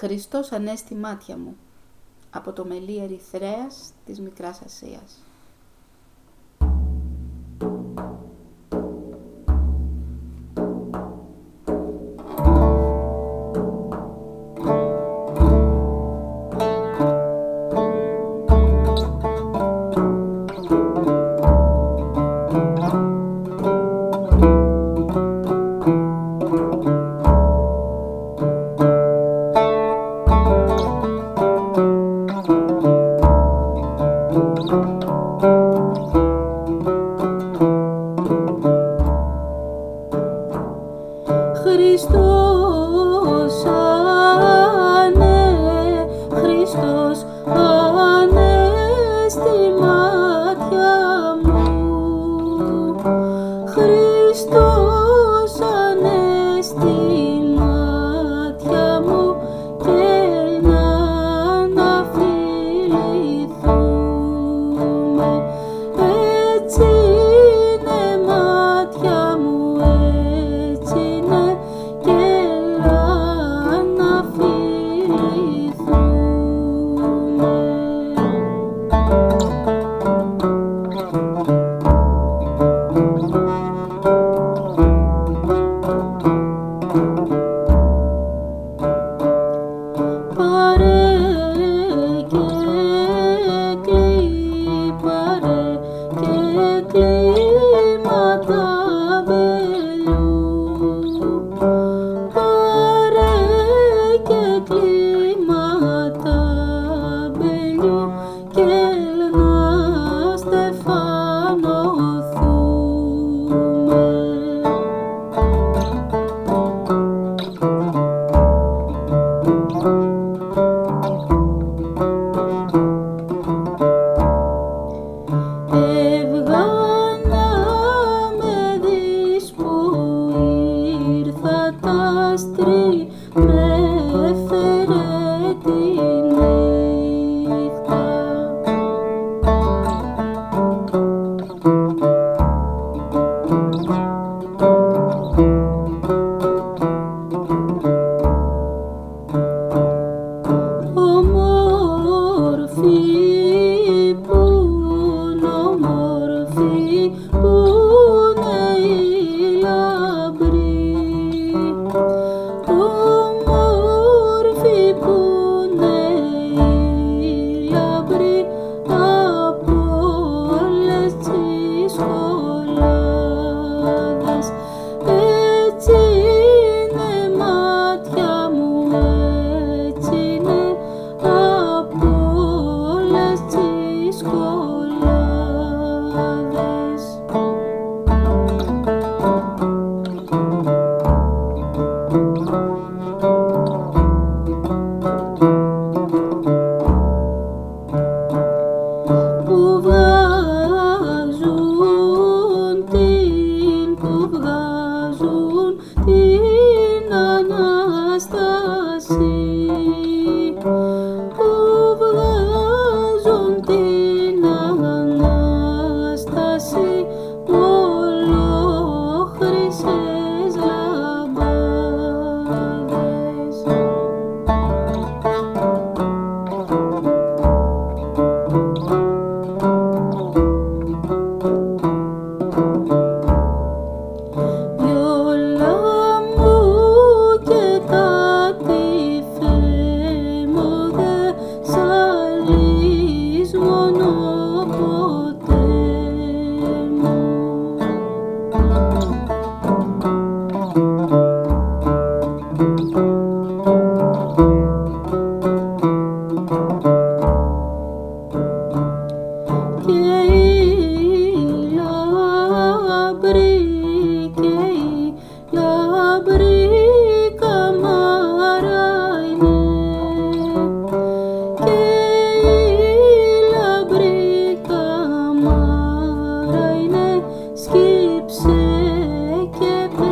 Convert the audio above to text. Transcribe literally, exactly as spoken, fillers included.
Χριστός ανέστη μάτια μου, από το μελί Ερυθρέας της Μικράς Ασίας. Χριστός ανε, Χριστός ανέστη μάτια μου, Χριστός ανέστη μάτια μου και να αναφιληθούμε, έτσι είναι μάτια μου, έτσι είναι και να αναφιληθούμε. Πάρε και κλεί, πάρε και κλίματα βελιού, πάρε και κλίματα βελιού και να στεφανωθούμε. Έβγα να με δεις που ήρθα τ' άστρη, με έφερε τη νύχτα. Όμορφη πούνε, όμορφη πούνε οι λαμπροί, όμορφη πούνε οι λαμπροί από όλες τις σχολάδες, έτσι είναι μάτια μου, έτσι είναι από όλες τις σχολάδες. Που βγάζουν την, που βγάζουν την Ανάσταση, που βγάζουν την Ανάσταση, ολόχρυσες λαμπάδες. Βιόλα μου και κάτι φέμωδε, σ' αλείς μόνο ποτέ μου. Και οι λαμπροί, και οι λαμπροί καμάρα είναι, και οι λαμπροί καμάρα είναι, σκύψε και